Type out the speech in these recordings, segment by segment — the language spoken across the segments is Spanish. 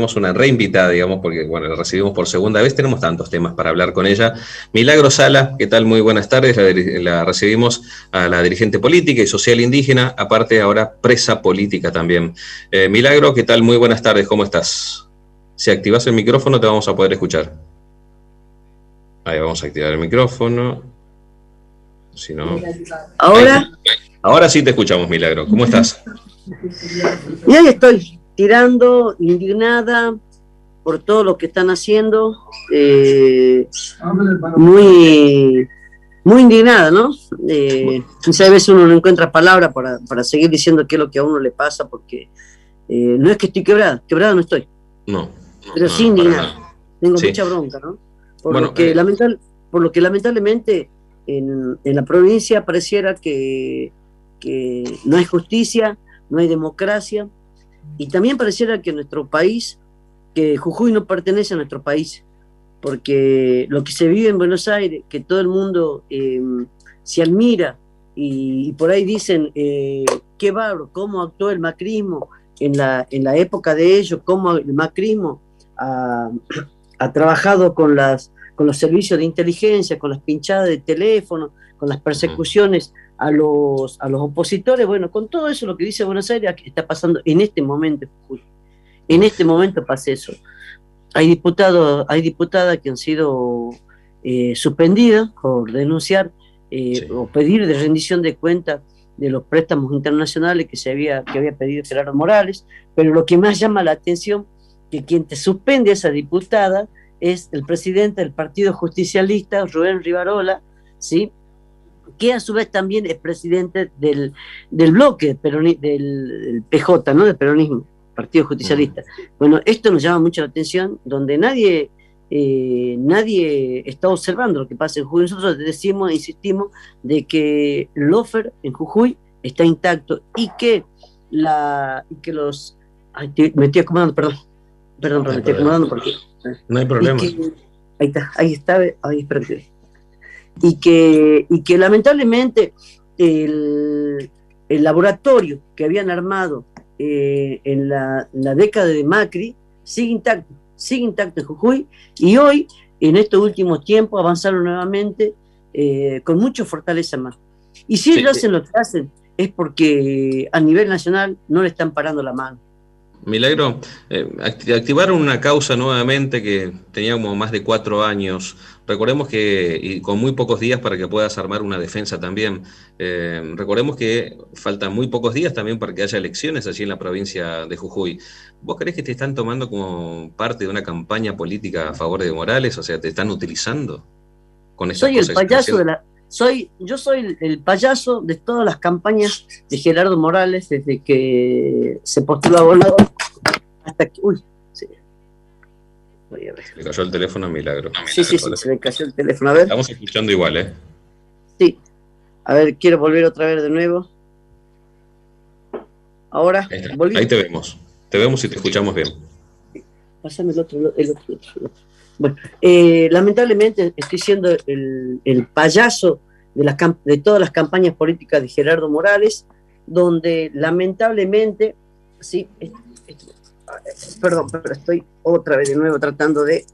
una reinvitada, digamos, porque bueno, la recibimos por segunda vez, tenemos tantos temas para hablar con ella. Milagro Sala, ¿qué tal? Muy buenas tardes, la recibimos a la dirigente política y social indígena, aparte ahora presa política también. Milagro, ¿qué tal? Muy buenas tardes, ¿cómo estás? Si activas el micrófono te vamos a poder escuchar. Ahí vamos a activar el micrófono. Si no... ¿Ahora? Ahora sí te escuchamos, Milagro. ¿Cómo estás? Y ahí estoy, tirando, indignada por todo lo que están haciendo, muy indignada, ¿no? Quizá a veces uno no encuentra palabras para seguir diciendo qué es lo que a uno le pasa, porque no es que estoy quebrada no estoy. No. Pero sí indignada. Tengo mucha bronca, ¿no? Por lo que lamentablemente en la provincia pareciera que no hay justicia, no hay democracia, y también pareciera que nuestro país, que Jujuy no pertenece a nuestro país, porque lo que se vive en Buenos Aires, que todo el mundo se admira, y por ahí dicen, qué bárbaro, cómo actuó el macrismo en la época de ellos, cómo el macrismo ha trabajado con los servicios de inteligencia, con las pinchadas de teléfono, con las persecuciones a los opositores. Bueno, con todo eso lo que dice Buenos Aires está pasando en este momento. En este momento pasa eso. Hay diputadas que han sido suspendidas por denunciar o pedir de rendición de cuentas de los préstamos internacionales que había pedido Gerardo Morales, pero lo que más llama la atención que quien te suspende a esa diputada es el presidente del Partido Justicialista, Rubén Rivarola, ¿sí?, que a su vez también es presidente del bloque del PJ, ¿no?, del peronismo, Partido Justicialista. Bueno, esto nos llama mucho la atención, donde nadie está observando lo que pasa en Jujuy. Nosotros insistimos de que el Ofer en Jujuy está intacto y que los... me estoy acomodando, perdón, me estoy acomodando porque... No hay problema. Ahí está, espérate. Y que lamentablemente el laboratorio que habían armado en la década de Macri sigue intacto en Jujuy, y hoy, en estos últimos tiempos, avanzaron nuevamente con mucha fortaleza más. Y si ellos hacen lo que hacen, es porque a nivel nacional no le están parando la mano. Milagro, activaron una causa nuevamente que tenía como más de 4 años. Recordemos que, y con muy pocos días para que puedas armar una defensa también, recordemos que faltan muy pocos días también para que haya elecciones allí en la provincia de Jujuy. ¿Vos creés que te están tomando como parte de una campaña política a favor de Morales? O sea, ¿te están utilizando con estas cosas? Soy el payaso yo soy el payaso de todas las campañas de Gerardo Morales desde que se postuló a gobernador hasta que... Me cayó el teléfono, Milagro. Sí, se me cayó el teléfono. A ver. Estamos escuchando igual, ¿eh? Sí. A ver, quiero volver otra vez de nuevo. Ahora. Ahí te vemos. Te vemos y te escuchamos bien. Pásame el otro. Bueno, lamentablemente estoy siendo el payaso de todas las campañas políticas de Gerardo Morales, donde lamentablemente, sí, perdón, pero estoy otra vez de nuevo tratando de...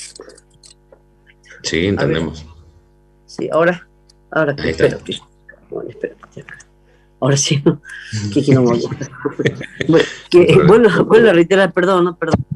Sí, entendemos. Sí, ahora espérate. Ahora sí, que no me gusta. Vuelvo a reiterar, perdón,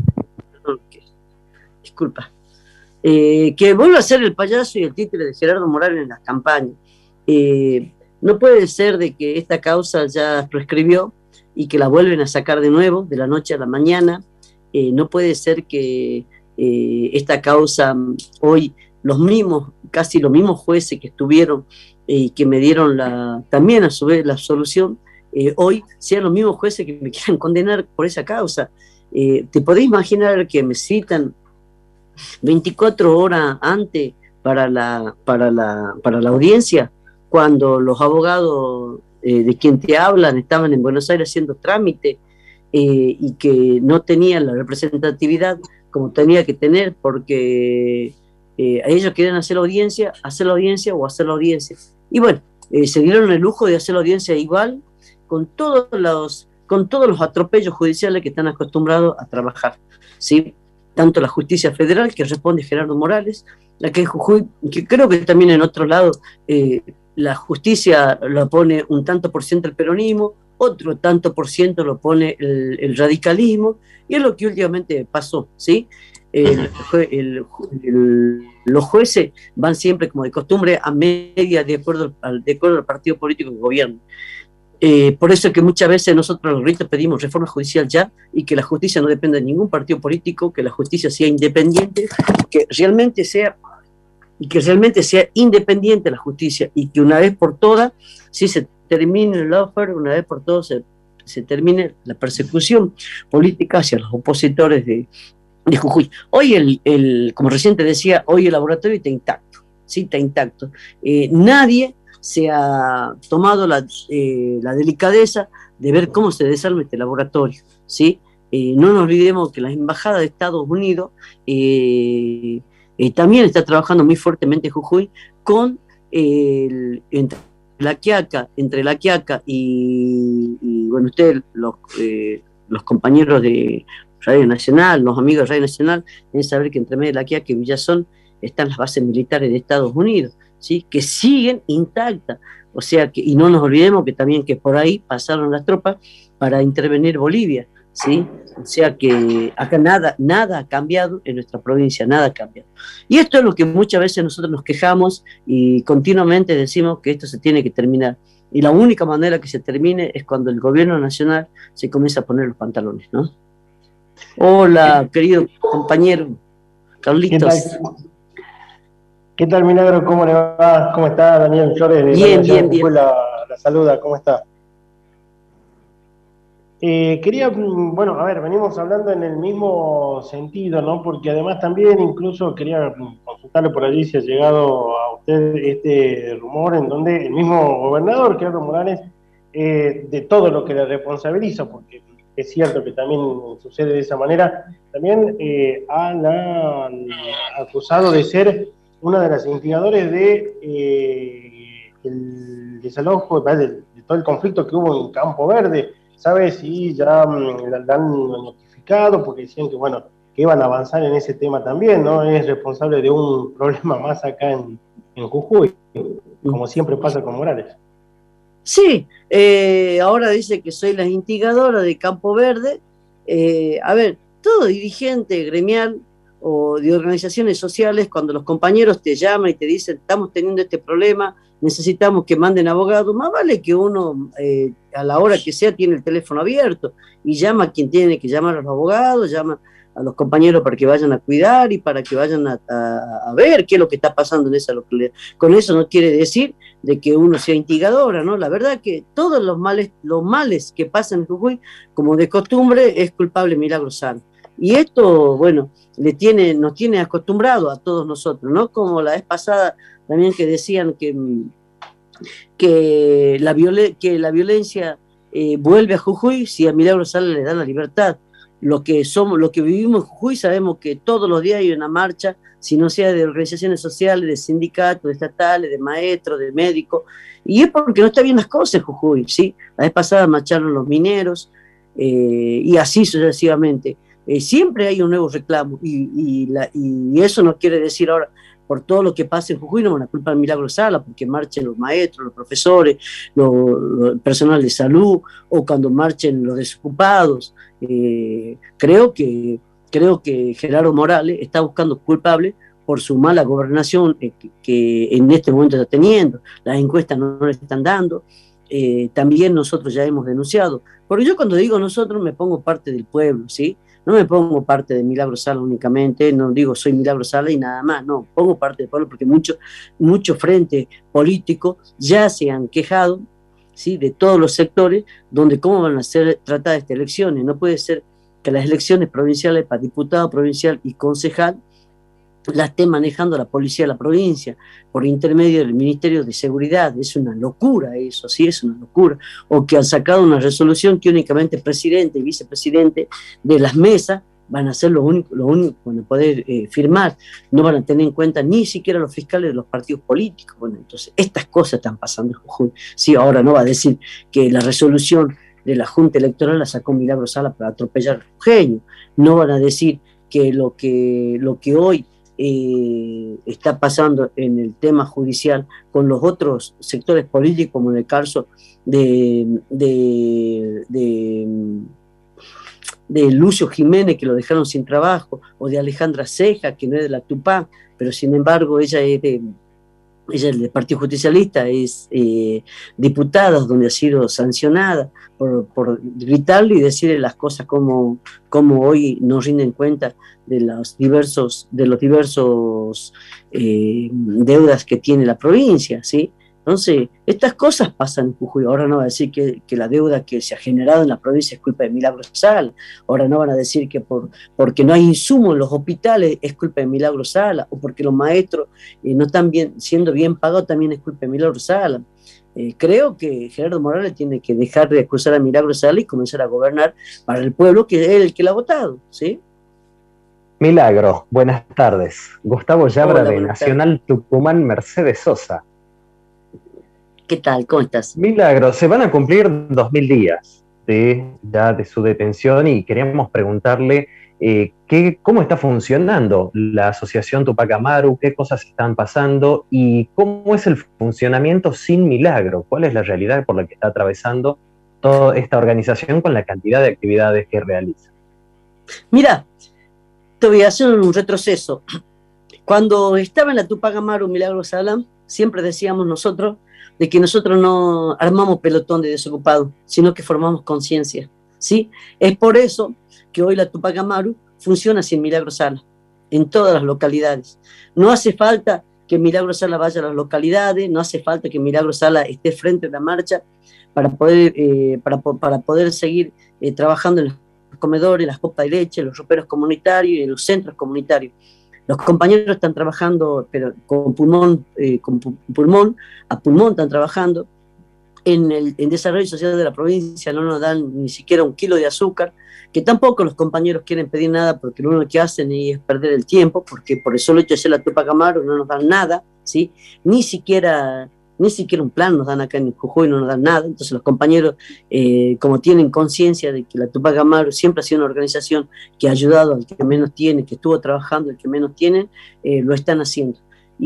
disculpa. Que vuelva a ser el payaso y el títere de Gerardo Morales en las campañas. No puede ser de que esta causa ya prescribió y que la vuelven a sacar de nuevo de la noche a la mañana. No puede ser que esta causa hoy casi los mismos jueces que estuvieron y que me dieron también a su vez la absolución, hoy sean los mismos jueces que me quieran condenar por esa causa. ¿Te podés imaginar que me citan 24 horas antes para la audiencia, cuando los abogados de quien te hablan estaban en Buenos Aires haciendo trámite y que no tenían la representatividad como tenía que tener, porque a ellos querían hacer la audiencia o hacer la audiencia? Y bueno, se dieron el lujo de hacer la audiencia igual, con todos los atropellos judiciales que están acostumbrados a trabajar. ¿sí? Tanto la justicia federal, que responde Gerardo Morales, la que en Jujuy, que creo que también en otro lado, la justicia lo pone un tanto por ciento el peronismo, otro tanto por ciento lo pone el radicalismo, y es lo que últimamente pasó, ¿sí? Los jueces van siempre, como de costumbre, a media de acuerdo al partido político que gobierna. Por eso es que muchas veces nosotros los gritos pedimos reforma judicial ya, y que la justicia no dependa de ningún partido político, que la justicia sea independiente, que realmente sea independiente la justicia, y que una vez por todas, si se termine el lawfare, una vez por todas se termine la persecución política hacia los opositores de Jujuy. Hoy como recién te decía, hoy el laboratorio está intacto, ¿sí? Está intacto. Nadie se ha tomado la delicadeza de ver cómo se desarma este laboratorio, ¿sí? No nos olvidemos que la Embajada de Estados Unidos también está trabajando muy fuertemente en Jujuy con entre la Quiaca y bueno, ustedes, los compañeros de Radio Nacional, los amigos de Radio Nacional, deben saber que entre medio de la Quiaca y Villazón están las bases militares de Estados Unidos, ¿sí? Que siguen intactas. O sea, y no nos olvidemos que también que por ahí pasaron las tropas para intervenir Bolivia, ¿sí? O sea que acá nada ha cambiado en nuestra provincia, nada ha cambiado. Y esto es lo que muchas veces nosotros nos quejamos y continuamente decimos que esto se tiene que terminar. Y la única manera que se termine es cuando el gobierno nacional se comienza a poner los pantalones, ¿no? Hola, querido compañero Carlitos. ¿Qué tal, Milagro? ¿Cómo le va? ¿Cómo está Daniel Flores? Bien. La saluda, ¿cómo está? Quería, bueno, a ver, venimos hablando en el mismo sentido, ¿no? Porque además también incluso quería consultarle por allí si ha llegado a usted este rumor en donde el mismo gobernador, Gerardo Morales, de todo lo que le responsabiliza, porque es cierto que también sucede de esa manera, también han acusado de ser una de las instigadores de el desalojo, de todo el conflicto que hubo en Campo Verde. ¿Sabe si ya la han notificado? Porque decían que, bueno, que iban a avanzar en ese tema también, ¿no? Es responsable de un problema más acá en Jujuy, como siempre pasa con Morales. Sí, ahora dice que soy la instigadora de Campo Verde. A ver, todo dirigente gremial o de organizaciones sociales, cuando los compañeros te llaman y te dicen, estamos teniendo este problema, necesitamos que manden abogados, más vale que uno a la hora que sea tiene el teléfono abierto y llama a quien tiene que llamar a los abogados, llama a los compañeros para que vayan a cuidar y para que vayan a ver qué es lo que está pasando en esa localidad. Con eso no quiere decir de que uno sea instigadora, ¿no? La verdad que todos los males que pasan en Jujuy, como de costumbre, es culpable Milagro Sala. Y esto, bueno, nos tiene acostumbrado a todos nosotros, ¿no? Como la vez pasada también que decían que la violencia vuelve a Jujuy si a Milagro Sala le dan la libertad. Lo que vivimos en Jujuy sabemos que todos los días hay una marcha, si no sea de organizaciones sociales, de sindicatos, de estatales, de maestros, de médicos, y es porque no está bien las cosas en Jujuy, ¿sí? La vez pasada marcharon los mineros, y así sucesivamente. Siempre hay un nuevo reclamo, y eso no quiere decir ahora, por todo lo que pasa en Jujuy, no van a culpar a Milagro Sala, porque marchen los maestros, los profesores, el personal de salud, o cuando marchen los desocupados. Creo que Gerardo Morales está buscando culpables por su mala gobernación que en este momento está teniendo. Las encuestas no le están dando. También nosotros ya hemos denunciado. Porque yo cuando digo nosotros me pongo parte del pueblo, ¿sí? No me pongo parte de Milagro Sala únicamente, no digo soy Milagro Sala y nada más, no, pongo parte del pueblo porque muchos frentes políticos ya se han quejado, ¿sí? De todos los sectores, donde cómo van a ser tratadas estas elecciones. No puede ser que las elecciones provinciales para diputado provincial y concejal la esté manejando la policía de la provincia por intermedio del Ministerio de Seguridad. Es una locura eso, sí, es una locura. O que han sacado una resolución que únicamente presidente y vicepresidente de las mesas van a ser lo único que van a poder firmar. No van a tener en cuenta ni siquiera los fiscales de los partidos políticos. Bueno, entonces estas cosas están pasando en Jujuy. Sí, ahora no va a decir que la resolución de la Junta Electoral la sacó Milagro Sala para atropellar al jujeño. No van a decir que lo que hoy está pasando en el tema judicial con los otros sectores políticos, como en el caso de Lucio Jiménez, que lo dejaron sin trabajo, o de Alejandra Ceja, que no es de la Tupá, pero sin embargo ella es del Partido Justicialista, es diputada, donde ha sido sancionada por gritarle y decirle las cosas como hoy nos rinden cuenta de los diversos deudas que tiene la provincia, ¿sí? Entonces, estas cosas pasan en Jujuy. Ahora no va a decir que la deuda que se ha generado en la provincia es culpa de Milagro Sala. Ahora no van a decir que porque no hay insumos en los hospitales es culpa de Milagro Sala, o porque los maestros no están siendo bien pagados también es culpa de Milagro Sala. Creo que Gerardo Morales tiene que dejar de acusar a Milagro Sala y comenzar a gobernar para el pueblo, que es el que la ha votado, ¿sí? Milagro, buenas tardes. Gustavo Yabra, de Nacional Tucumán, Mercedes Sosa. ¿Qué tal? ¿Cómo estás? Milagro, se van a cumplir 2000 días ya de su detención y queríamos preguntarle cómo está funcionando la asociación Tupac Amaru, qué cosas están pasando y cómo es el funcionamiento sin Milagro, cuál es la realidad por la que está atravesando toda esta organización con la cantidad de actividades que realiza. Mira, te voy a hacer un retroceso. Cuando estaba en la Tupac Amaru Milagro Sala, siempre decíamos nosotros de que nosotros no armamos pelotón de desocupados, sino que formamos conciencia, ¿sí? Es por eso que hoy la Tupac Amaru funciona sin Milagro Sala, en todas las localidades. No hace falta que Milagro Sala vaya a las localidades, no hace falta que Milagro Sala esté frente a la marcha para poder seguir trabajando en los comedores, las copas de leche, los roperos comunitarios y en los centros comunitarios. Los compañeros están trabajando, pero con pulmón a pulmón están trabajando. En desarrollo social de la provincia no nos dan ni siquiera 1 kilo de azúcar, que tampoco los compañeros quieren pedir nada porque lo único que hacen es perder el tiempo, porque por el solo hecho de ser la Tupac Amaru no nos dan nada, ¿sí? Ni siquiera un plan nos dan acá en Jujuy, no nos dan nada. Entonces los compañeros, como tienen conciencia de que la Tupac Amaru siempre ha sido una organización que ha ayudado al que menos tiene, que estuvo trabajando el que menos tiene, lo están haciendo.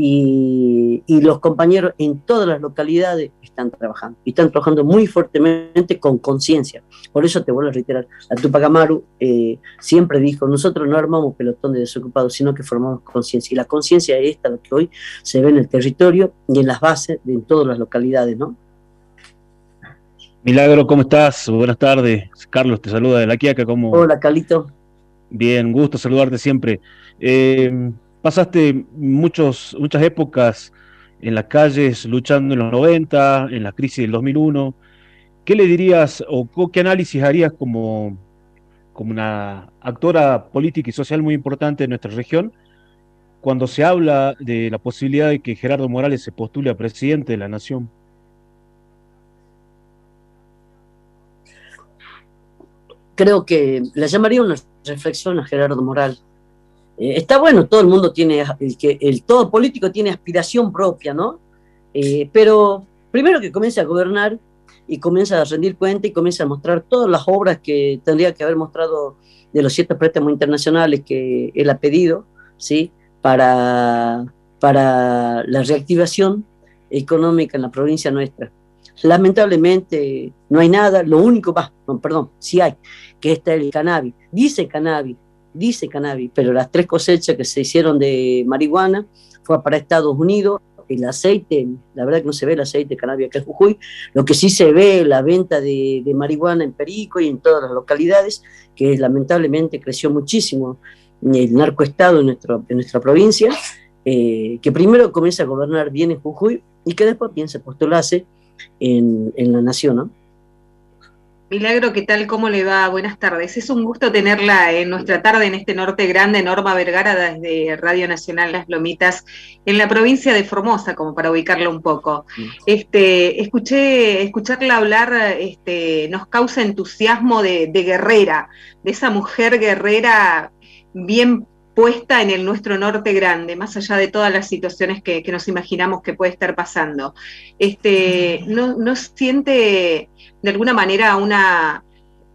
Y los compañeros en todas las localidades están trabajando muy fuertemente con conciencia. Por eso te vuelvo a reiterar, la Tupac Amaru siempre dijo, nosotros no armamos pelotón de desocupados, sino que formamos conciencia, y la conciencia es esta, lo que hoy se ve en el territorio y en las bases en todas las localidades, ¿no? Milagro, ¿cómo estás? Buenas tardes. Carlos te saluda de La Quiaca. Hola, Carlito. Bien, gusto saludarte siempre. Pasaste muchas épocas en las calles luchando en los 90, en la crisis del 2001. ¿Qué le dirías o qué análisis harías como una actora política y social muy importante de nuestra región cuando se habla de la posibilidad de que Gerardo Morales se postule a presidente de la nación? Creo que le llamaría una reflexión a Gerardo Morales. Está bueno, todo el mundo tiene, todo político tiene aspiración propia, ¿no? Pero primero que comience a gobernar y comience a rendir cuenta y comience a mostrar todas las obras que tendría que haber mostrado de los 7 préstamos internacionales que él ha pedido, ¿sí? Para la reactivación económica en la provincia nuestra. Lamentablemente no hay nada, lo único, sí hay, que está el cannabis. Dice cannabis, pero las 3 cosechas que se hicieron de marihuana fue para Estados Unidos. El aceite, la verdad que no se ve el aceite de cannabis acá en Jujuy, lo que sí se ve la venta de marihuana en Perico y en todas las localidades, que lamentablemente creció muchísimo el narcoestado en nuestra provincia, que primero comienza a gobernar bien en Jujuy y que después piense postularse en la nación, ¿no? Milagro, ¿qué tal? ¿Cómo le va? Buenas tardes. Es un gusto tenerla en nuestra tarde en este norte grande. Norma Vergara, desde Radio Nacional Las Lomitas, en la provincia de Formosa, como para ubicarla un poco. Escucharla hablar nos causa entusiasmo de guerrera, de esa mujer guerrera bien puesta en nuestro norte grande, más allá de todas las situaciones que nos imaginamos que puede estar pasando. ¿No siente de alguna manera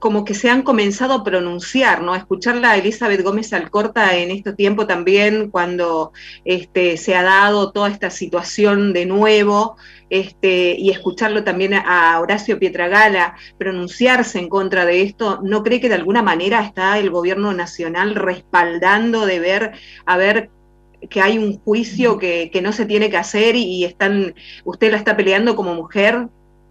como que se han comenzado a pronunciar, ¿no? Escucharla a Elizabeth Gómez Alcorta en este tiempo también, cuando se ha dado toda esta situación de nuevo, y escucharlo también a Horacio Pietragala pronunciarse en contra de esto, ¿no cree que de alguna manera está el gobierno nacional respaldando de ver, a ver, que hay un juicio que no se tiene que hacer y usted la está peleando como mujer?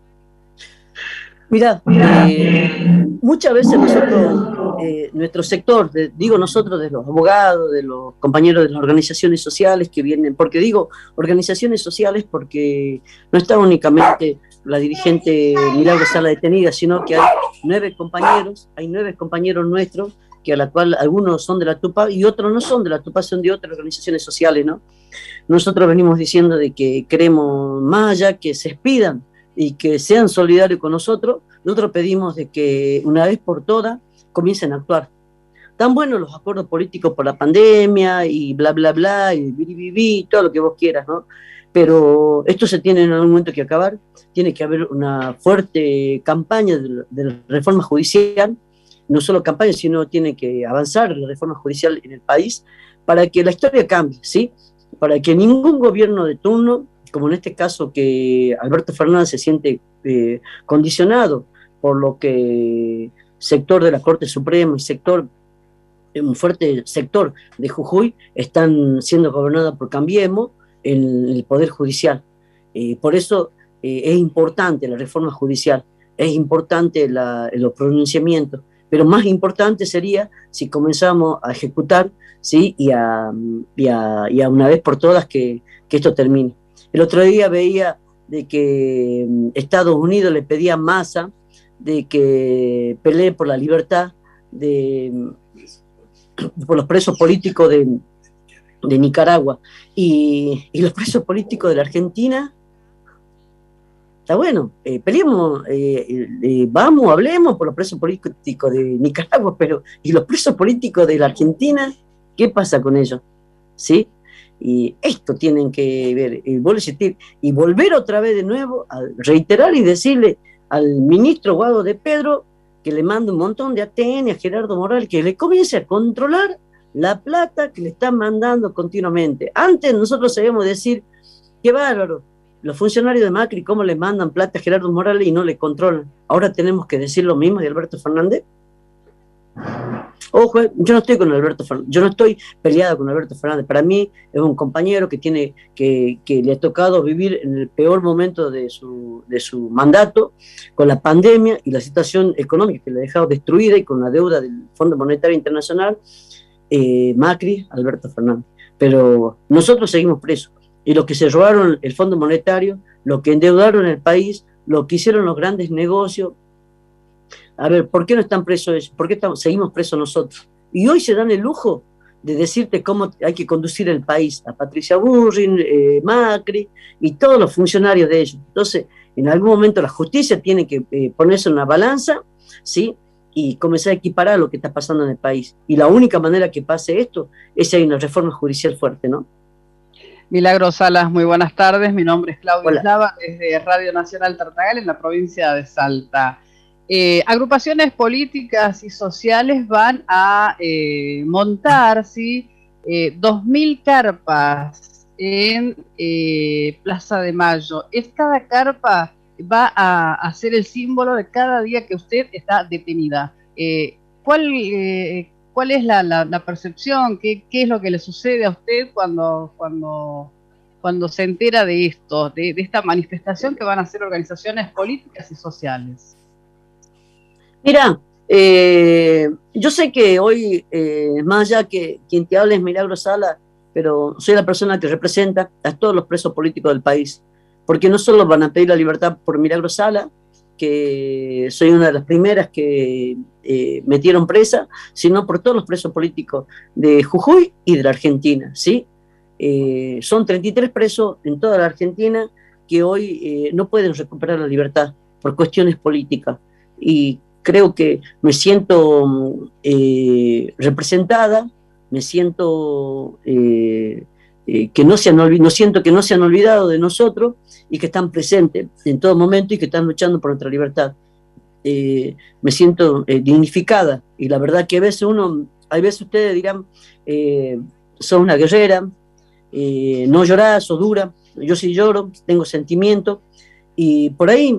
Mira, muchas veces nosotros, nuestro sector, digo nosotros, de los abogados, de los compañeros de las organizaciones sociales que vienen, porque digo organizaciones sociales porque no está únicamente la dirigente Milagro Sala detenida, sino que hay 9 compañeros nuestros, que a la cual algunos son de la TUPA y otros no son de la TUPA, son de otras organizaciones sociales, ¿no? Nosotros venimos diciendo de que queremos más allá que se expidan y que sean solidarios con nosotros. Nosotros pedimos de que una vez por todas comiencen a actuar. Tan buenos los acuerdos políticos por la pandemia y bla, bla, bla, y biribibi, todo lo que vos quieras, ¿no? Pero esto se tiene en algún momento que acabar. Tiene que haber una fuerte campaña de reforma judicial, no solo campaña, sino tiene que avanzar la reforma judicial en el país para que la historia cambie, ¿sí? Para que ningún gobierno de turno, como en este caso que Alberto Fernández se siente condicionado por lo que sector de la Corte Suprema y un fuerte sector de Jujuy están siendo gobernados por Cambiemos en el Poder Judicial. Por eso es importante la reforma judicial, es importante los pronunciamientos, pero más importante sería si comenzamos a ejecutar, ¿sí? y a una vez por todas que esto termine. El otro día veía de que Estados Unidos le pedía a Massa de que pelee por la libertad por los presos políticos de Nicaragua y los presos políticos de la Argentina. Está bueno, peleemos, vamos, hablemos por los presos políticos de Nicaragua, pero ¿y los presos políticos de la Argentina? ¿Qué pasa con ellos? ¿Sí? Y esto tienen que ver, y volver otra vez de nuevo a reiterar y decirle al ministro Guado de Pedro que le mande un montón de ATN a Gerardo Morales, que le comience a controlar la plata que le están mandando continuamente. Antes nosotros sabíamos decir, qué bárbaro, los funcionarios de Macri, cómo le mandan plata a Gerardo Morales y no le controlan. Ahora tenemos que decir lo mismo de Alberto Fernández. Ojo, yo no estoy con Alberto Fernández, yo no estoy peleado con Alberto Fernández. Para mí es un compañero que le ha tocado vivir en el peor momento de su mandato, con la pandemia y la situación económica que le ha dejado destruida y con la deuda del Fondo Monetario Internacional, Macri, Alberto Fernández. Pero nosotros seguimos presos. Y los que se robaron el Fondo Monetario, los que endeudaron el país, los que hicieron los grandes negocios. A ver, ¿por qué no están presos ellos? ¿Por qué seguimos presos nosotros? Y hoy se dan el lujo de decirte cómo hay que conducir el país a Patricia Bullrich, Macri y todos los funcionarios de ellos. Entonces, en algún momento la justicia tiene que ponerse en una balanza, ¿sí? Y comenzar a equiparar lo que está pasando en el país. Y la única manera que pase esto es si hay una reforma judicial fuerte, ¿no? Milagro Salas, muy buenas tardes. Mi nombre es Claudia Eslava, desde Radio Nacional Tartagal, en la provincia de Salta. Agrupaciones políticas y sociales van a montar, ¿sí? 2.000 carpas en Plaza de Mayo. Cada carpa va a ser el símbolo de cada día que usted está detenida. ¿Cuál es la percepción? ¿Qué es lo que le sucede a usted cuando se entera de esto, de esta manifestación que van a hacer organizaciones políticas y sociales? Mira, yo sé que hoy, más allá que quien te habla es Milagro Sala, pero soy la persona que representa a todos los presos políticos del país, porque no solo van a pedir la libertad por Milagro Sala, que soy una de las primeras que metieron presa, sino por todos los presos políticos de Jujuy y de la Argentina, ¿sí? Son 33 presos en toda la Argentina que hoy no pueden recuperar la libertad por cuestiones políticas, y creo que me siento representada, me siento no siento que no se han olvidado de nosotros y que están presentes en todo momento y que están luchando por nuestra libertad. me siento dignificada, y la verdad que a veces ustedes dirán, sos una guerrera, no llorás, sos dura. Yo sí lloro, tengo sentimiento, y por ahí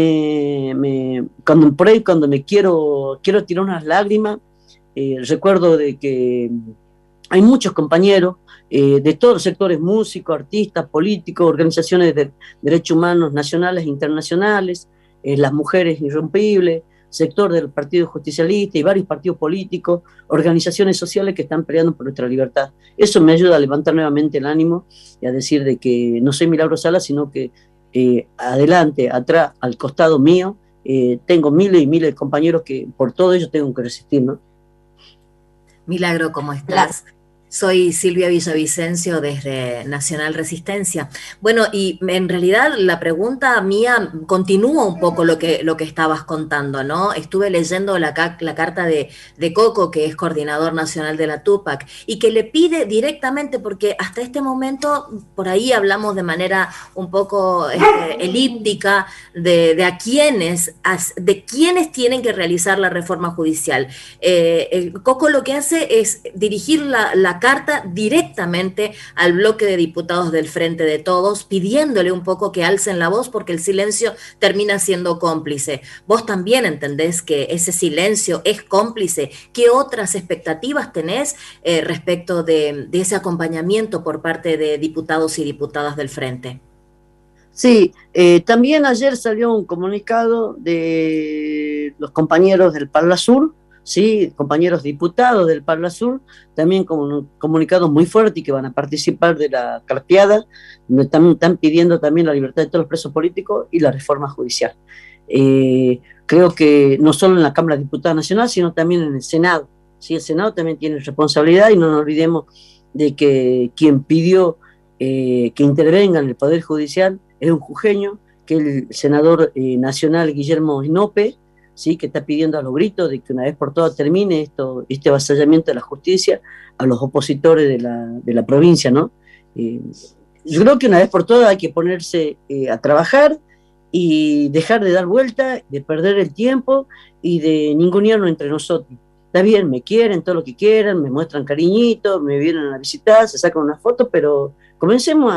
cuando me quiero tirar unas lágrimas, recuerdo de que hay muchos compañeros de todos los sectores, músicos, artistas, políticos, organizaciones de derechos humanos nacionales e internacionales, las mujeres irrompibles, sector del Partido Justicialista y varios partidos políticos, organizaciones sociales que están peleando por nuestra libertad. Eso me ayuda a levantar nuevamente el ánimo y a decir de que no soy Milagro Sala, sino que adelante, atrás, al costado mío, tengo miles y miles de compañeros que por todo ello tengo que resistir, ¿no? Milagro, ¿cómo estás? Soy Silvia Villavicencio desde Nacional Resistencia. Bueno, y en realidad la pregunta mía continúa un poco lo que estabas contando, ¿no? Estuve leyendo la carta de Coco, que es coordinador nacional de la Tupac, y que le pide directamente, porque hasta este momento por ahí hablamos de manera un poco elíptica de quiénes tienen que realizar la reforma judicial. Coco lo que hace es dirigir la carta directamente al bloque de diputados del Frente de Todos, pidiéndole un poco que alcen la voz, porque el silencio termina siendo cómplice. ¿Vos también entendés que ese silencio es cómplice? ¿Qué otras expectativas tenés respecto de ese acompañamiento por parte de diputados y diputadas del Frente? Sí, también ayer salió un comunicado de los compañeros del Parla Sur, sí, compañeros diputados del Parla Sur, también con comunicados muy fuertes y que van a participar de la carpeada, donde están pidiendo también la libertad de todos los presos políticos y la reforma judicial. Creo que no solo en la Cámara de Diputados Nacional, sino también en el Senado. Sí, el Senado también tiene responsabilidad, y no nos olvidemos de que quien pidió que intervenga en el Poder Judicial es un jujeño, que es el senador nacional Guillermo Inope, ¿sí? Que está pidiendo a los gritos de que una vez por todas termine este avasallamiento de la justicia a los opositores de la provincia, ¿no? Yo creo que una vez por todas hay que ponerse a trabajar y dejar de dar vuelta, de perder el tiempo y de ningunearnos entre nosotros. Está bien, me quieren, todo lo que quieran, me muestran cariñitos, me vienen a visitar, se sacan una foto, pero comencemos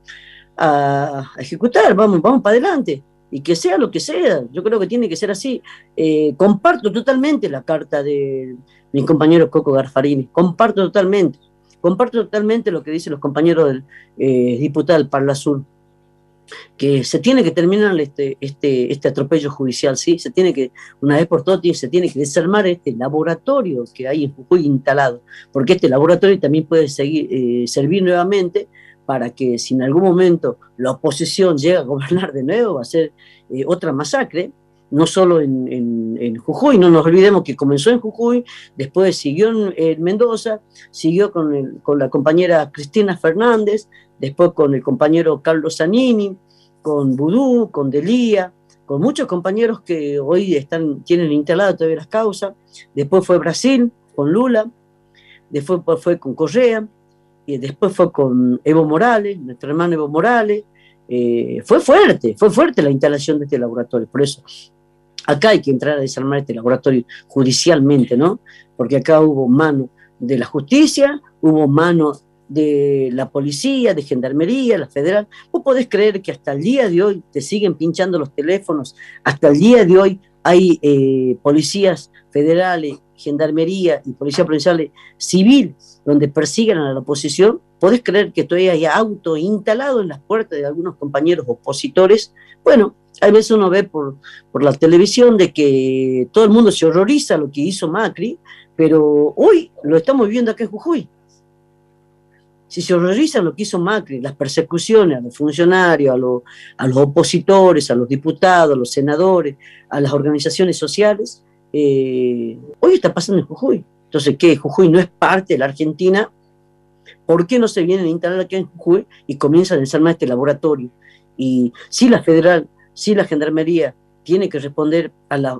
a ejecutar, vamos para adelante. Y que sea lo que sea, yo creo que tiene que ser así. Comparto totalmente la carta de mi compañero Coco Garfarini, comparto totalmente lo que dicen los compañeros del diputado del Parla Sur, que se tiene que terminar este atropello judicial, ¿sí? Se tiene que, una vez por todas, se tiene que desarmar este laboratorio que hay en Jujuy instalado, porque este laboratorio también puede servir nuevamente para que si en algún momento la oposición llega a gobernar de nuevo, va a ser otra masacre, no solo en Jujuy. No nos olvidemos que comenzó en Jujuy, después siguió en Mendoza, siguió con la compañera Cristina Fernández, después con el compañero Carlos Zanini, con Vudú, con Delía, con muchos compañeros que hoy tienen instaladas todavía las causas. Después fue Brasil, con Lula, después fue con Correa, y después fue con Evo Morales, nuestro hermano Evo Morales. Fue fuerte la instalación de este laboratorio. Por eso acá hay que entrar a desarmar este laboratorio judicialmente, ¿no? Porque acá hubo mano de la justicia, hubo mano de la policía, de gendarmería, la federal. Vos podés creer que hasta el día de hoy te siguen pinchando los teléfonos, hasta el día de hoy hay policías federales, gendarmería y policía provincial civil donde persigan a la oposición. ¿Podés creer que todavía hay auto instalado en las puertas de algunos compañeros opositores? Bueno, a veces uno ve por la televisión de que todo el mundo se horroriza lo que hizo Macri, pero hoy lo estamos viviendo acá en Jujuy. Si se horrorizan lo que hizo Macri, las persecuciones a los funcionarios, a los opositores, a los diputados, a los senadores, a las organizaciones sociales, hoy está pasando en Jujuy. Entonces, ¿qué? ¿Jujuy no es parte de la Argentina? ¿Por qué no se vienen a instalar aquí en Jujuy y comienzan a desarmar este laboratorio? Y si la federal, si la gendarmería tiene que responder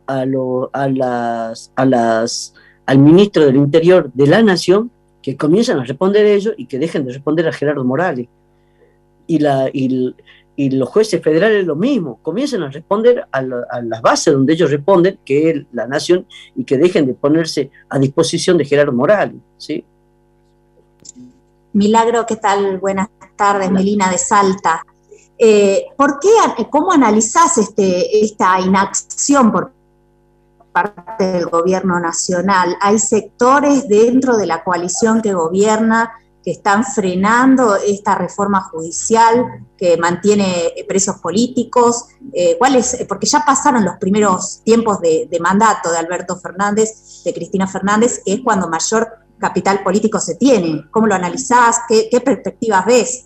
al ministro del Interior de la Nación, que comiencen a responder ellos y que dejen de responder a Gerardo Morales. Y y los jueces federales lo mismo, comiencen a responder a las bases donde ellos responden, que es la nación, y que dejen de ponerse a disposición de Gerardo Morales, ¿sí? Milagro, ¿qué tal? Buenas tardes, Melina de Salta. ¿Cómo analizás esta inacción por parte del gobierno nacional? Hay sectores dentro de la coalición que gobierna que están frenando esta reforma judicial que mantiene presos políticos. Porque ya pasaron los primeros tiempos de mandato de Alberto Fernández, de Cristina Fernández, que es cuando mayor capital político se tiene. ¿Cómo lo analizás? ¿Qué perspectivas ves?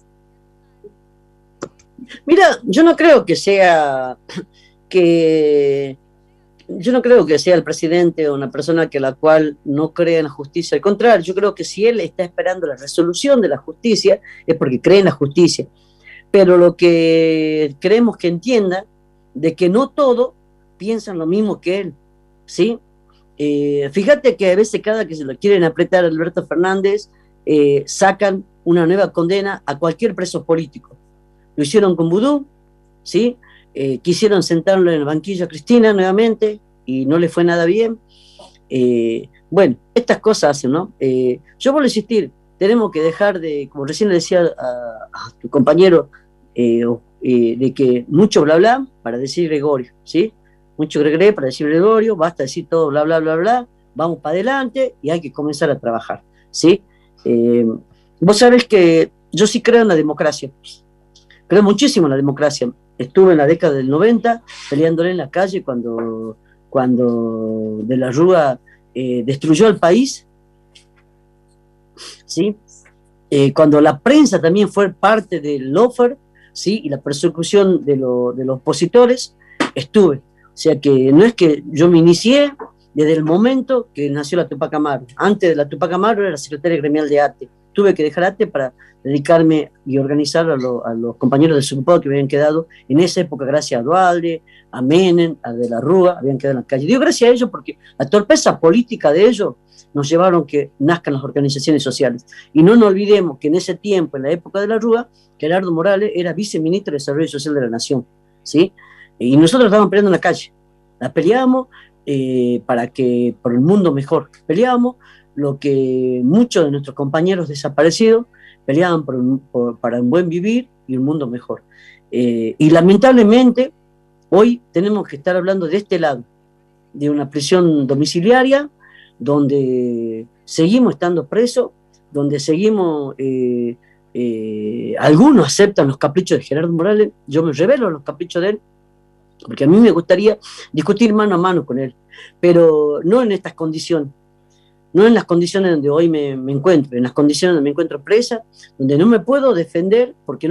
Mira, yo no creo que sea el presidente o una persona que la cual no cree en la justicia. Al contrario, yo creo que si él está esperando la resolución de la justicia es porque cree en la justicia. Pero lo que queremos que entienda de que no todos piensan lo mismo que él, ¿sí? Fíjate que a veces cada que se lo quieren apretar a Alberto Fernández, sacan una nueva condena a cualquier preso político. Lo hicieron con Vudú, ¿sí? Quisieron sentarlo en el banquillo a Cristina nuevamente y no le fue nada bien. Bueno, estas cosas hacen, ¿no? Yo vuelvo a insistir, tenemos que dejar de, como recién le decía a tu compañero, de que mucho bla bla para decir Gregorio, ¿sí? Mucho Gregorio para decir Gregorio, basta decir todo bla bla bla bla, vamos para adelante y hay que comenzar a trabajar, ¿sí? Vos sabés que yo sí creo en la democracia, creo muchísimo en la democracia. Estuve en la década del 90 peleándole en la calle cuando De la Rúa destruyó el país, ¿sí? Cuando la prensa también fue parte del lawfare, ¿sí? Y la persecución de los opositores, estuve. O sea que no es que yo me inicié desde el momento que nació la Tupac Amaru. Antes de la Tupac Amaru era secretaria gremial de ATE. Tuve que dejar ATE para dedicarme y organizar a los compañeros del Subpod que habían quedado en esa época, gracias a Dualde, a Menem, a De la Rúa, habían quedado en la calle. Digo gracias a ellos porque la torpeza política de ellos nos llevaron a que nazcan las organizaciones sociales. Y no nos olvidemos que en ese tiempo, en la época de la Rúa, Gerardo Morales era viceministro de Desarrollo Social de la Nación, ¿sí? Y nosotros estábamos peleando en la calle. La peleamos por el mundo mejor. Peleamos lo que muchos de nuestros compañeros desaparecidos peleaban para un buen vivir y un mundo mejor. Y lamentablemente, hoy tenemos que estar hablando de este lado, de una prisión domiciliaria, donde seguimos estando presos, donde seguimos, algunos aceptan los caprichos de Gerardo Morales, yo me revelo a los caprichos de él, porque a mí me gustaría discutir mano a mano con él, pero no en estas condiciones, no en las condiciones donde hoy me encuentro, en las condiciones donde me encuentro presa, donde no me puedo defender, porque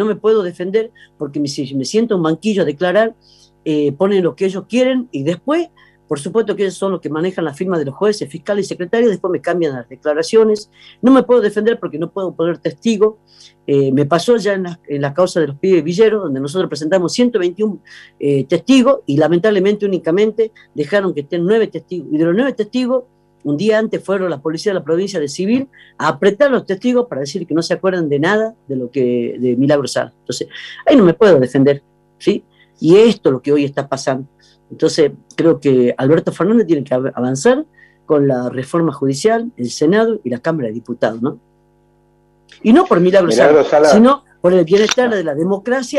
si me siento en un banquillo a declarar, ponen lo que ellos quieren y después, por supuesto que ellos son los que manejan la firma de los jueces, fiscales y secretarios, después me cambian las declaraciones, no me puedo defender porque no puedo poner testigo. Me pasó ya en la causa de los pibes villeros, donde nosotros presentamos 121 testigos y lamentablemente únicamente dejaron que estén 9 testigos, y de los 9 testigos, un día antes fueron la policía de la provincia de Civil a apretar a los testigos para decir que no se acuerdan de nada de Milagro Salas. Entonces, ahí no me puedo defender, ¿sí? Y esto es lo que hoy está pasando. Entonces, creo que Alberto Fernández tiene que avanzar con la reforma judicial, el Senado y la Cámara de Diputados, ¿no? Y no por Milagro Salas, sino por el bienestar de la democracia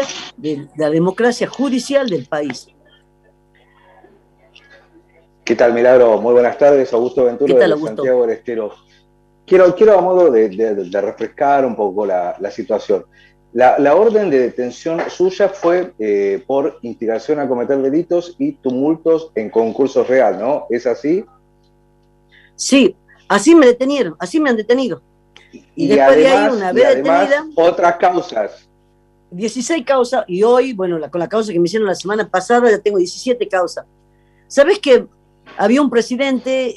judicial del país. ¿Qué tal, Milagro? Muy buenas tardes, Augusto Venturo de Santiago del Estero. Quiero a modo de refrescar un poco la situación. La orden de detención suya fue por instigación a cometer delitos y tumultos en concursos real, ¿no? ¿Es así? Sí, así me detenieron, así me han detenido. Y después además, de ahí, una vez detenida, otras causas. 16 causas, y hoy, bueno, con la causa que me hicieron la semana pasada, ya tengo 17 causas. ¿Sabes qué? Había un presidente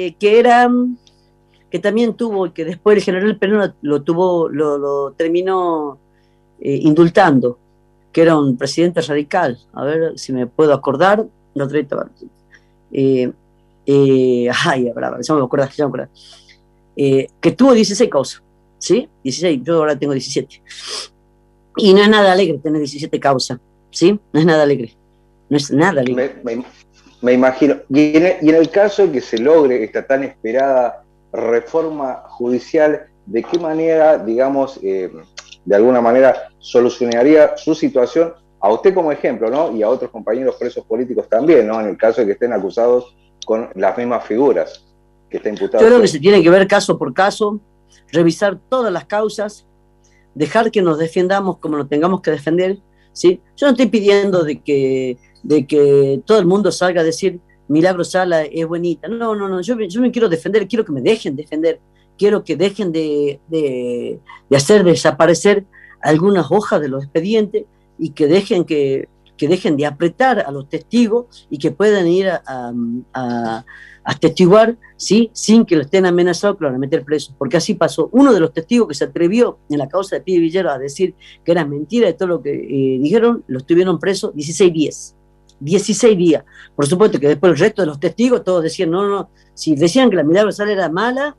que también tuvo, que después el general Perón lo terminó indultando, que era un presidente radical. A ver si me puedo acordar. Ya me voy a acordar. Que tuvo 16 causas, ¿sí? 16, yo ahora tengo 17. Y no es nada alegre tener 17 causas, ¿sí? No es nada alegre. No es nada alegre. Me imagino. Y en el caso de que se logre esta tan esperada reforma judicial, ¿de qué manera, digamos, de alguna manera solucionaría su situación a usted como ejemplo, ¿no? Y a otros compañeros presos políticos también, ¿no? En el caso de que estén acusados con las mismas figuras que está imputado. Yo creo que se tiene que ver caso por caso, revisar todas las causas, dejar que nos defendamos como nos tengamos que defender, ¿sí? Yo no estoy pidiendo de que todo el mundo salga a decir Milagro Sala es buenita. No, yo me quiero defender, quiero que me dejen defender, quiero que dejen de hacer desaparecer algunas hojas de los expedientes y que dejen de apretar a los testigos y que puedan ir a testiguar, ¿sí? Sin que lo estén amenazados que lo van a meter preso, porque así pasó. Uno de los testigos que se atrevió en la causa de Pío Villero a decir que era mentira de todo lo que dijeron, lo estuvieron presos 16 días. 16 días. Por supuesto que después el resto de los testigos todos decían, no, si decían que la Milagro Sala era mala,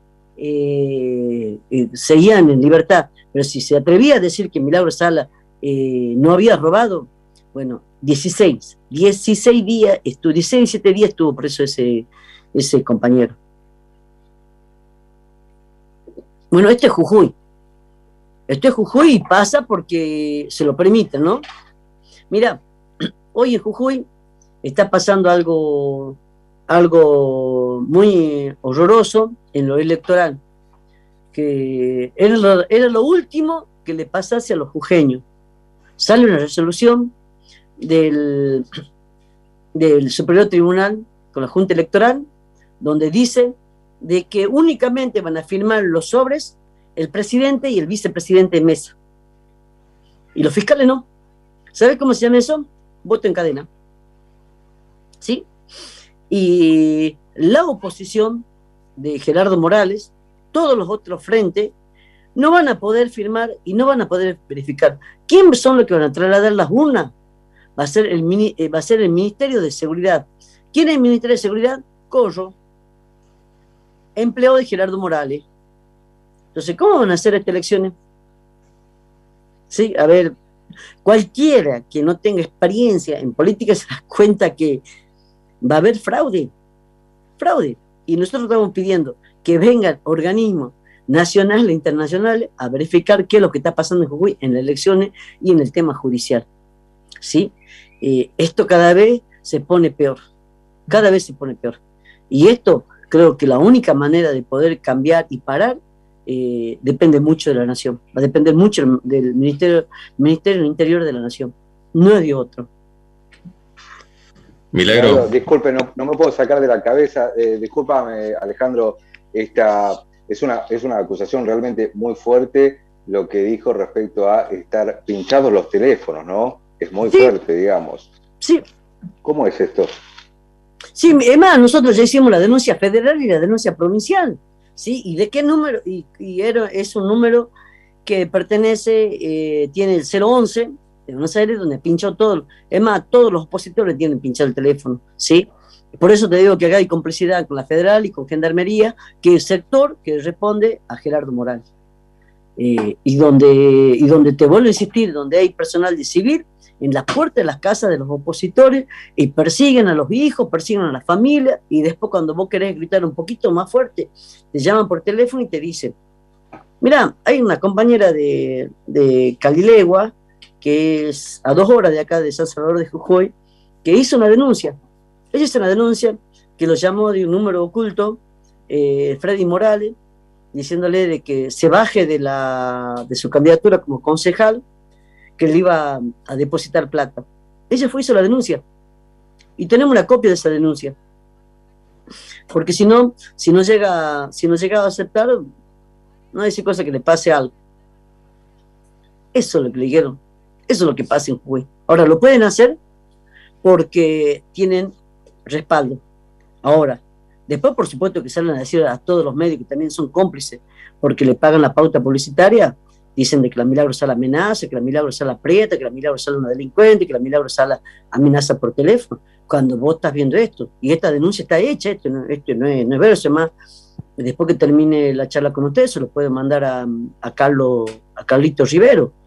seguían en libertad, pero si se atrevía a decir que Milagro Sala no había robado, bueno, 16 días, 17 días estuvo preso ese compañero. Bueno, este es Jujuy y pasa porque se lo permiten, ¿no? Mira, hoy en Jujuy está pasando algo muy horroroso en lo electoral, que era lo último que le pasase a los jujeños. Sale una resolución del Superior Tribunal con la Junta Electoral, donde dice de que únicamente van a firmar los sobres el presidente y el vicepresidente de mesa. Y los fiscales no. ¿Sabe cómo se llama eso? Voto en cadena. ¿Sí? Y la oposición de Gerardo Morales, todos los otros frentes, no van a poder firmar y no van a poder verificar. ¿Quiénes son los que van a trasladar las urnas? Va a ser el Ministerio de Seguridad. ¿Quién es el Ministerio de Seguridad? Corro, empleado de Gerardo Morales. Entonces, ¿cómo van a hacer estas elecciones? Sí, a ver, cualquiera que no tenga experiencia en política se da cuenta que va a haber fraude. Y nosotros estamos pidiendo que vengan organismos nacionales e internacionales a verificar qué es lo que está pasando en Jujuy en las elecciones y en el tema judicial. ¿Sí? Esto cada vez se pone peor. Y esto creo que la única manera de poder cambiar y parar depende mucho de la nación. Va a depender mucho del Ministerio del Interior de la nación. No es de otro. Milagro. Disculpe, no me puedo sacar de la cabeza. Discúlpame, Alejandro. Esta es una acusación realmente muy fuerte lo que dijo respecto a estar pinchados los teléfonos, ¿no? Es muy fuerte, digamos. Sí. ¿Cómo es esto? Sí, además nosotros ya hicimos la denuncia federal y la denuncia provincial, ¿sí? ¿Y de qué número? Es un número que pertenece, tiene el 011 de Buenos Aires, donde pinchó todo. Es más, todos los opositores tienen pinchado el teléfono, ¿sí? Por eso te digo que acá hay complicidad con la federal y con Gendarmería, que es el sector que responde a Gerardo Morales. Y donde te vuelvo a insistir, donde hay personal de civil en las puertas de las casas de los opositores y persiguen a los hijos, persiguen a la familia, y después cuando vos querés gritar un poquito más fuerte, te llaman por teléfono y te dicen, mira, hay una compañera de Calilegua, que es a 2 horas de acá de San Salvador de Jujuy, que hizo una denuncia. Ella hizo una denuncia que lo llamó de un número oculto, Freddy Morales, diciéndole de que se baje de su candidatura como concejal, que le iba a depositar plata. Ella hizo la denuncia. Y tenemos una copia de esa denuncia. Porque si no llega a aceptar, no hay cosa que le pase algo. Eso es lo que le dijeron. Eso es lo que pasa en Jujuy. Ahora, lo pueden hacer porque tienen respaldo. Ahora, después, por supuesto, que salen a decir a todos los medios que también son cómplices porque le pagan la pauta publicitaria, dicen de que la Milagro Sala amenaza, que la Milagro Sala aprieta, que la Milagro Sala es una delincuente, que la Milagro Sala amenaza por teléfono. Cuando vos estás viendo esto, y esta denuncia está hecha, esto no es verso, más después que termine la charla con ustedes, se lo puede mandar a Carlito Rivero,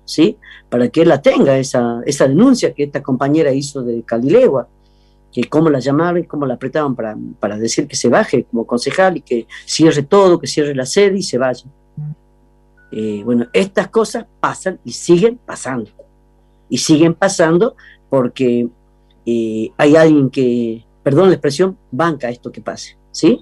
¿sí? Para que él la tenga, esa denuncia que esta compañera hizo de Caldilegua, que cómo la llamaron y cómo la apretaban para decir que se baje como concejal y que cierre todo, que cierre la sede y se vaya. Bueno, estas cosas pasan y siguen pasando. Y siguen pasando porque hay alguien que, perdón la expresión, banca esto que pase, ¿sí?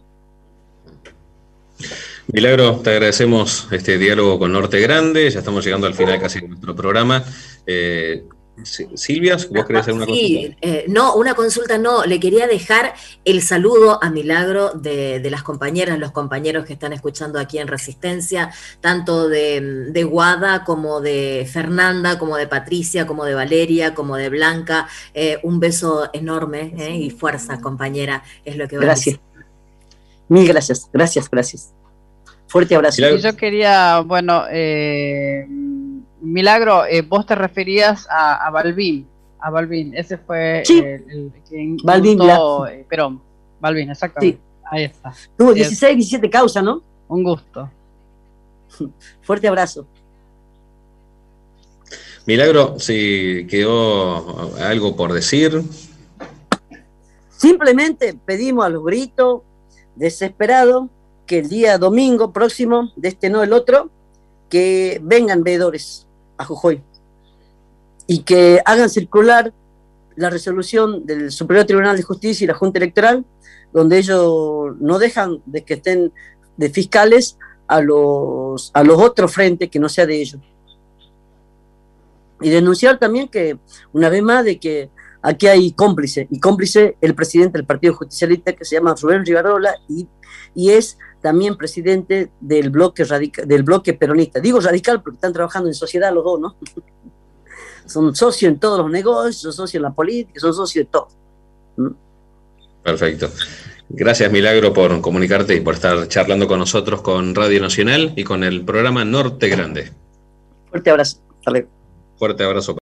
Milagro, te agradecemos este diálogo con Norte Grande, ya estamos llegando al final casi de nuestro programa. Silvia, ¿vos querés hacer una consulta? No, una consulta no, le quería dejar el saludo a Milagro de las compañeras, los compañeros que están escuchando aquí en Resistencia, tanto de Guada como de Fernanda, como de Patricia, como de Valeria, como de Blanca. Un beso enorme y fuerza, compañera, es lo que va a decir. Mil gracias, gracias. Fuerte abrazo. Y yo quería, bueno, Milagro, vos te referías a Balbín, ese fue sí. el que Balbín Perón, Balbín, exactamente, sí. Ahí está. Tuvo 16, 17 causas, ¿no? Un gusto. Fuerte abrazo. Milagro, si quedó algo por decir. Simplemente pedimos a los gritos, desesperados, que el día domingo próximo, de este no el otro, que vengan veedores a Jujuy y que hagan circular la resolución del Superior Tribunal de Justicia y la Junta Electoral, donde ellos no dejan de que estén de fiscales a los otros frentes que no sea de ellos. Y denunciar también que, una vez más, de que aquí hay cómplice el presidente del Partido Justicialista, que se llama Rubén Rivarola, y es también presidente del bloque peronista. Digo radical porque están trabajando en sociedad los dos, ¿no? Son socios en todos los negocios, son socios en la política, son socios de todo. Perfecto. Gracias, Milagro, por comunicarte y por estar charlando con nosotros, con Radio Nacional y con el programa Norte Grande. Fuerte abrazo. Hasta luego. Fuerte abrazo.